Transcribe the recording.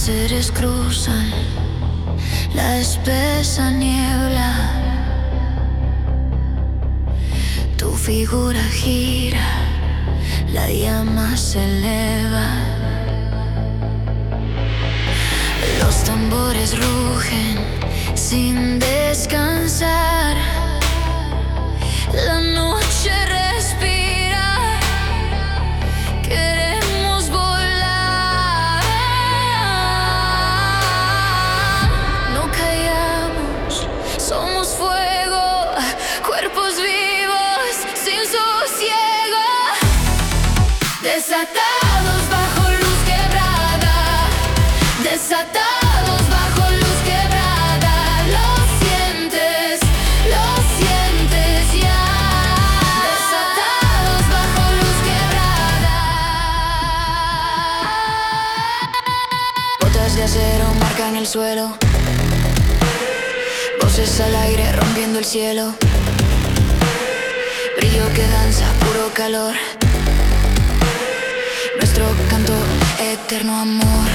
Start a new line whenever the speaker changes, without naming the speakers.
seres cruzan la espesa niebla. Tu figura gira, la llama se eleva. Los tambores rugen sin descansar. La noche respira. Queremos volar. No callamos, somos fuego, cuerpos vivos sin sosiego. Desatados bajo luz quebrada. Desatados bajo luz quebrada. Lo sientes ya. Desatados bajo luz quebrada. Botas de acero marcan el suelo. Voces al aire rompiendo el cielo. Brillo que danza, puro calor. Nuestro canto, eterno amor.